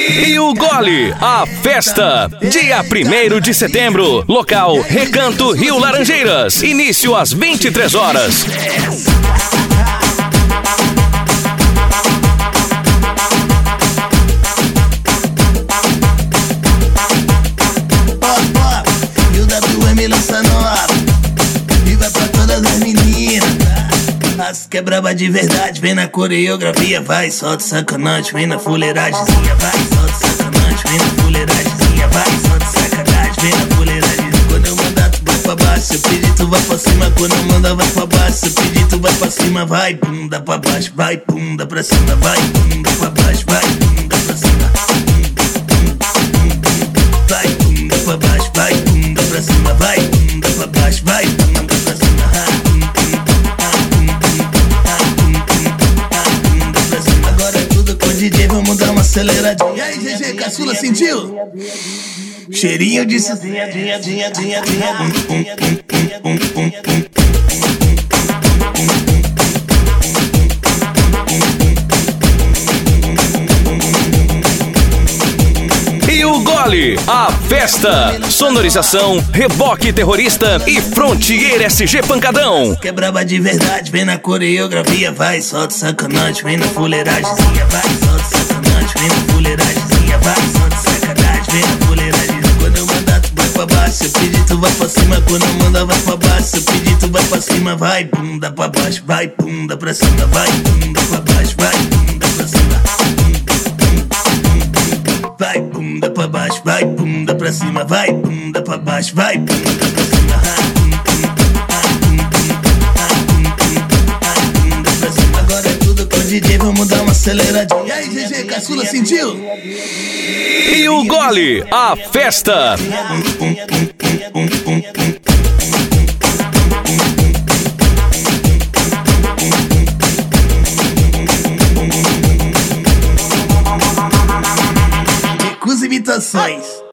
E o Gole, a festa, dia 1º de setembro, local Recanto Rio Laranjeiras, início às 23 horas. E o WM lança nova e vai pra todas as meninas. As que é braba de verdade, vem na coreografia, vai, solta sacanagem, vem na fuleiragemzinha, vai, solta sacanagem, vem na fuleiragemzinha, vai, solta sacanagem, vem na fuleiragemzinha. Quando eu mandar tu vai pra baixo, se eu pedir tu vai pra cima, quando eu mandar vai pra baixo, se eu pedir tu vai pra cima, vai, bunda pra baixo, vai, bunda pra cima, vai, bunda pra baixo, vai, bunda pra cima, vai, bunda pra baixo, vai, bunda pra cima, vai, bunda pra baixo, vai, bunda pra cima. Agora é tudo com o DJ, vamos dar uma aceleradinha. E aí, GG, caçula, sentiu? Cheirinho de suzinha. E o Gole, a festa, sonorização, Reboque Terrorista e Frontier SG Pancadão. Que é braba de verdade, vem na coreografia, vai, solta sacanagem, vem na fuleiragemzinha, vai, solta sacanagem, vem na fuleiragemzinha, vai, solta sacanagem, vem na fuleiragemzinha. Quando eu mandar tu vai pra baixo, se eu pedir tu vai pra cima, quando eu mandar vai pra baixo, se eu pedir tu vai pra cima, vai, bunda pra baixo, vai, bunda pra cima, vai, bunda pra baixo, vai, bunda pra cima. Vai, bunda pra baixo, vai, bunda pra cima, vai, bunda pra baixo, vai, bunda pra cima. Agora é tudo com o DJ, vamos dar uma aceleradinha. E aí, GG, caçula, sentiu? E o Gole, a festa. Recusa imitações.